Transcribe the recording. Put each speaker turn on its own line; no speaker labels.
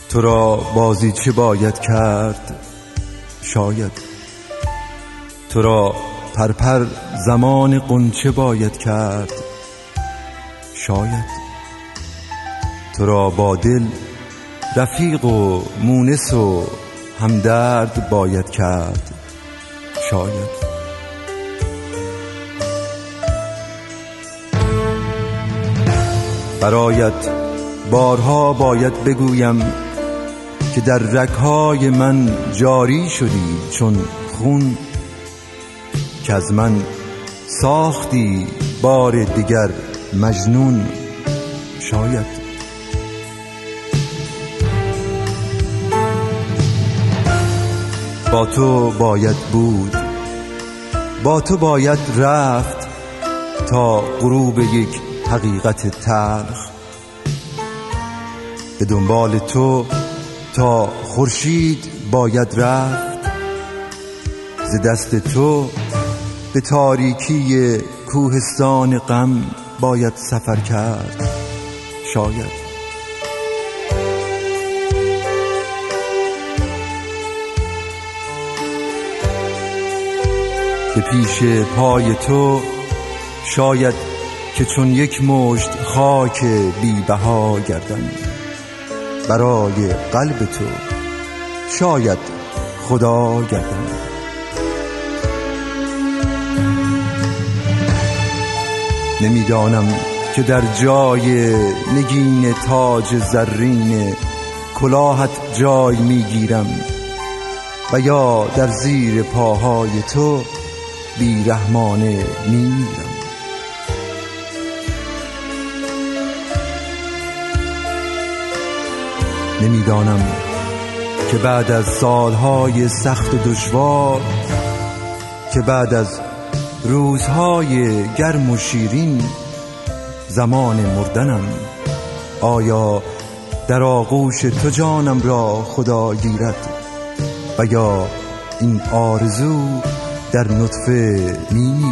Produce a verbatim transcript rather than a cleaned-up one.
تو را بازی چه باید کرد شاید، تو را پرپر زمان غنچه باید کرد شاید، تو را با دل رفیق و مونس و همدرد باید کرد شاید. برایت بارها باید بگویم که در رگ‌های من جاری شدی چون خون، که از من ساختی بار دیگر مجنون شاید. با تو باید بود، با تو باید رفت تا غروب یک حقیقت تلخ، به دنبال تو تا خورشید باید رفت، ز دست تو به تاریکی کوهستان غم باید سفر کرد شاید. به پیش پای تو شاید که چون یک مشت خاک بی بها گردم، برای قلب تو شاید خدا گردم. نمیدانم که در جای نگین تاج زرین کلاهت جای میگیرم و یا در زیر پاهای تو بیرحمانه میمیرم. نمیدانم که بعد از سالهای سخت و دشوار، که بعد از روزهای گرم و شیرین زمان مردنم، آیا در آغوش تو جانم را خدا گیرد و یا این آرزو در نطفه می